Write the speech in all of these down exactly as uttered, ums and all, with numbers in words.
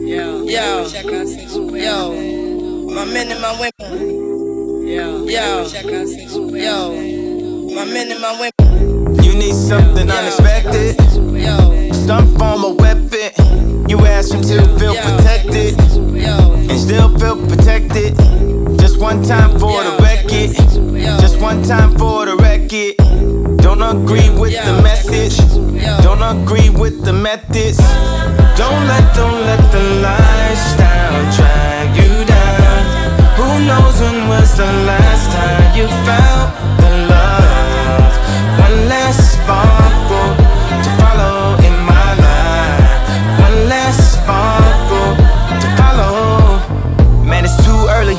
Yo, yo, check out sexual. Yo, my men and my women. Yo, yo, check out sexual. Yo, my men and my women. You need something yo, unexpected. Yo, some form of weapon. You ask him to feel yo, protected yo, and still feel protected. Just one time for yo, the record. Just one time for the record. Don't agree with yo, the message. Don't agree with the methods. Don't let, don't let the lifestyle drag you down. Who knows when was the last time you felt the love? One last sparkle to follow in my life. One last sparkle to follow. Man, it's too early.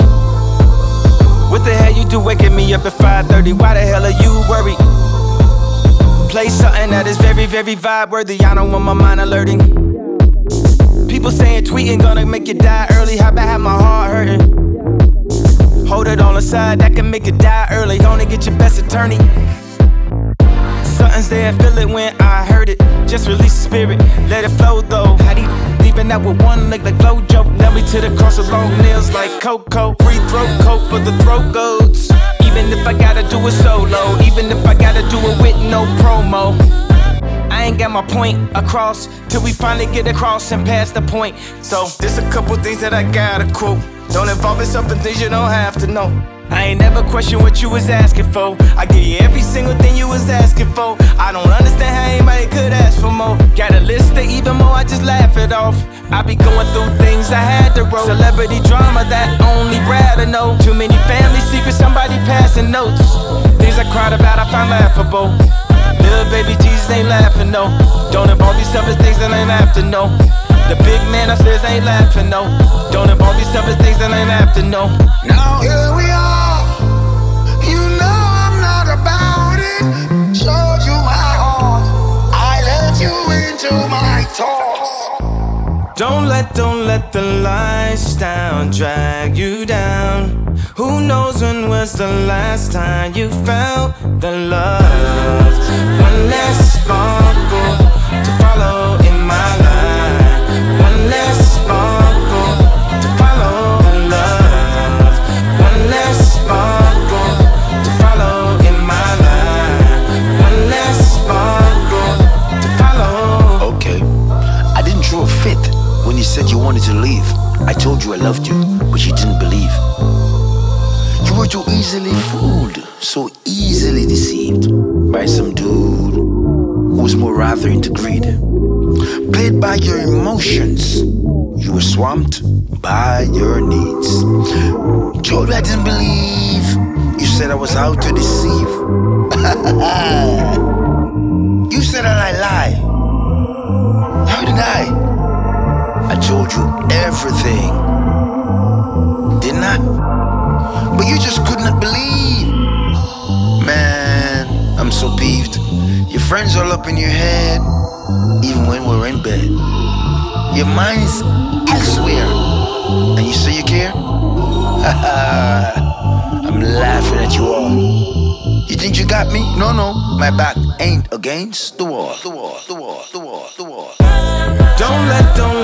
What the hell you do waking me up at five thirty? Why the hell are you worried? Play something that is very, very vibe worthy. I don't want my mind alerting. People saying tweeting gonna make you die early. How about have my heart hurting? Hold it on the side, that can make you die early. Gonna get your best attorney. Something's there, feel it when I heard it. Just release the spirit, let it flow though. How do you leaving out with one leg like Flojo? Nail me to the cross with long nails like Coco. Free throat coat for the throat goats. Even if I gotta do it solo, even if I gotta do it with no promo. I ain't got my point across till we finally get across and pass the point. So there's a couple things that I gotta quote. Don't involve yourself in things you don't have to know. I ain't never question what you was asking for. I give you every single thing you was asking for. I don't understand how anybody could ask for more. Got a list of even more, I just laugh it off. I be going through things I had to roll. Celebrity drama that only Brad to know. Too many family secrets, somebody passing notes. Things I cried about, I found laughable. Little baby Jesus ain't laughing, no. Don't involve yourself in things that ain't have to know. The big man upstairs ain't laughing, no. Don't involve yourself in things that ain't have to know. Now here we are. You know I'm not about it. Showed you my heart. I let you into my thoughts. Don't let, don't let the lifestyle drag you down. Who knows when was the last time you felt the love? One last sparkle to follow in my life. One last sparkle to follow the love. One last sparkle to follow in my life. One last sparkle to follow. Okay, I didn't throw a fit when you said you wanted to leave. I told you I loved you, but you didn't believe. You were too easily fooled, so easily deceived by some dude who was more rather into greed. Played by your emotions, you were swamped by your needs. Told you I didn't believe, you said I was out to deceive. You said that I lie. How did I? I told you everything, didn't I? But you just could not believe. Man, I'm so peeved. Your friends all up in your head, even when we're in bed. Your mind's elsewhere, and you say you care? I'm laughing at you all. You think you got me? No, no, my back ain't against the wall. The wall, the wall, the wall, the wall. Don't let, don't